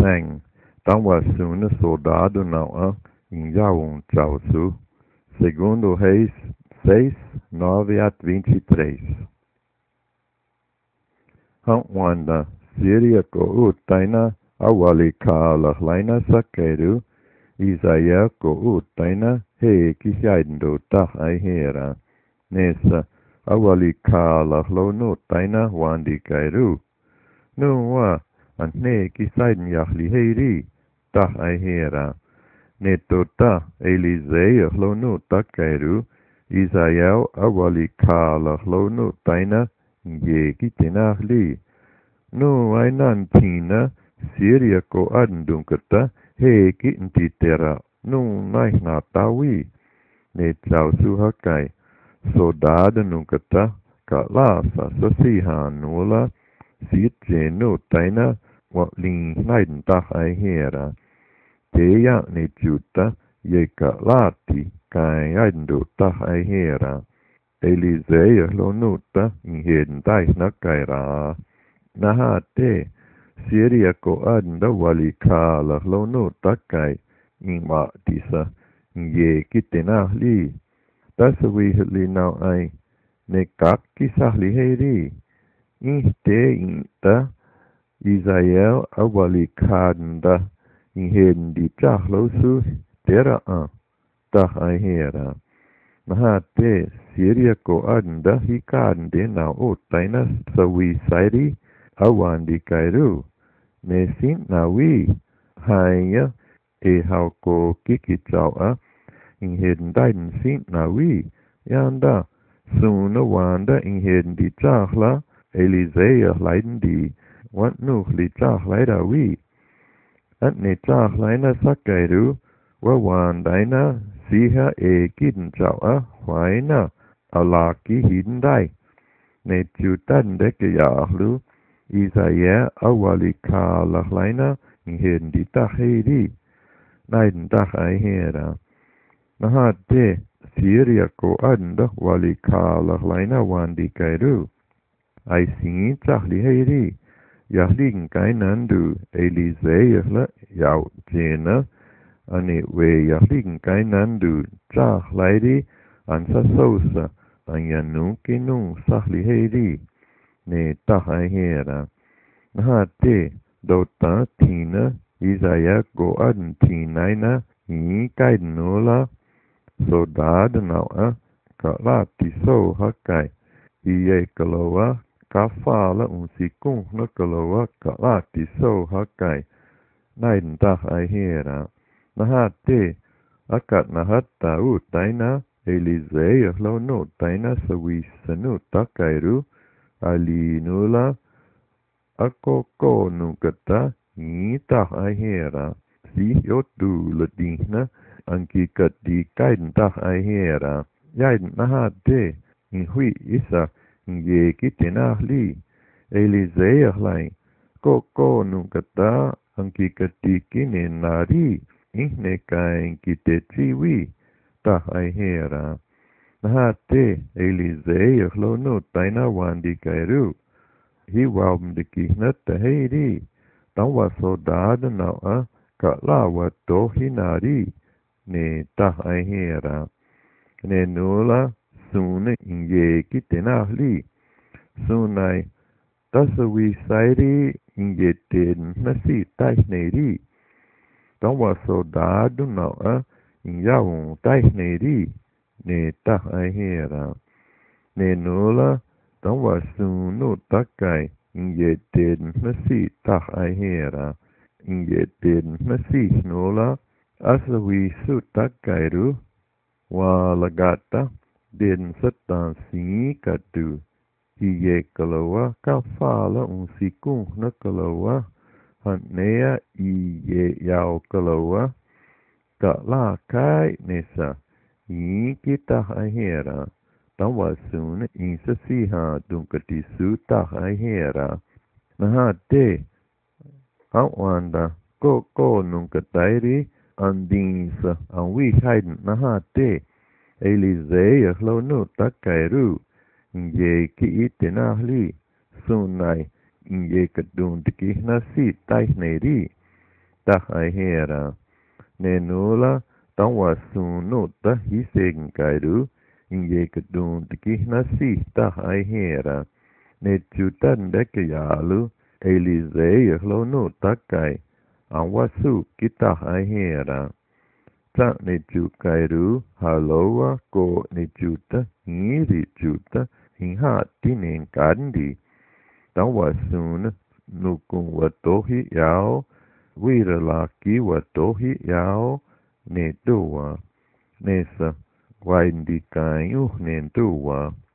sang, estava sendo soldado não em Jaú, Chausu. Segundo Reis 6, 9 a 23. Wanda, Síria ko utaina awali kala laina sakeru, Isaia ko utaina he kisaindo ta aihera. Nessa awali kala lono taina wandi kairu. Nuwa ane kisain yahli heiri ta aihera. Netota Elisea lono ta kairu. Isaia awali kala lono taina ye kitena li. No ainan tina Syria ko andunkata he kititera no nai na tawi ne chau suhakai soldado nunkata ka lasa sasiha nula sitje no taina wa lin naiden ta ai hera teya ne juta ye ka lati kai aindo ta ai hera Elisea lo nuta in heden dais na kaira nahate Syria ko anda wali kala lo no takai in ma disa ye kitena li tasawi li now ai ne kak kisahli heri in te in ta Israel awali kanda in heden di lo su tera ta ai hera nahate Syria ko anda hikande na o taina sawi sairi awandi kairu ne sin na wi haya e hau ko kiki chau in heden daiden sin na wi yanda suna wanda in heden di chahla Elisea leiden di wat nu li chahla da wi at ne chahla na sakairu wa wanda na siha e kidin chau waina alaki hidin dai ne chutan de ke yahlu Isaia awali kala laina in heden di tahedi naiden tahai hera nahate Syria ko anda wali kala laina wandi kairu ai singi tahli heri yahlin kainandu Elisea la yau jena ane we yahlin kainandu tahlaidi ansa sosa anyanu kinung sahli heri ne tahai hera nahate dota tina Isaia go an tinaina i kaidnola soldado na ka lati so hakai iye kalowa ka fala sikung na kalowa ka lati so hakai naiden tahai hera nahate akat nahatta utaina Elisea lo no taina sawisanu takairu ali nula akoko nukata ni ta ahera si yotu ladina anki kati kaiden ta ahera yaiden nahate in hui isa ye kitena li Elisea lai koko nukata anki kati kine nari ihne kain kite tiwi ta ahera nahate Elisea lo no taina wandi kairu hi wam de kihna tahiri tawa soldado na ka lawa to hinari ne ta ahera ne nula sune inye kitena li sunai tasawi sairi inye ten nasi tahneri tawa soldado na inyaun tahneri ne ta ahera ne nula tawa sunu takai inye ten nasi ta ahera inye ten nasi nula asawi su takairu wa lagata den satan si katu iye kalawa kafala sikung na kalawa hanea iye yao kalawa ka la kai nesa i kita ahera tawa sun insa siha dunkati su ta ahera nahate awanda ko nunkatairi andinsa an wi haiden nahate Elisea lo no takairu ye ki itenahli sunai ye kadun tiki nasi taineri ta ai hera. Ne nula tawa sunu ta hiseng kairu. Inge kedun tiki nasi ta ai hera. Ne chutan deke yalu. Elisei lo nu takai. Awasu kita ai hera. Ta ne chukairu haloa ko ne chuta ngiri chuta hinha tinen kandi. Tawa sun nukun watohi yao. Wira laki watohi yao. Ne tua. Nesa waindi kayu ne tua.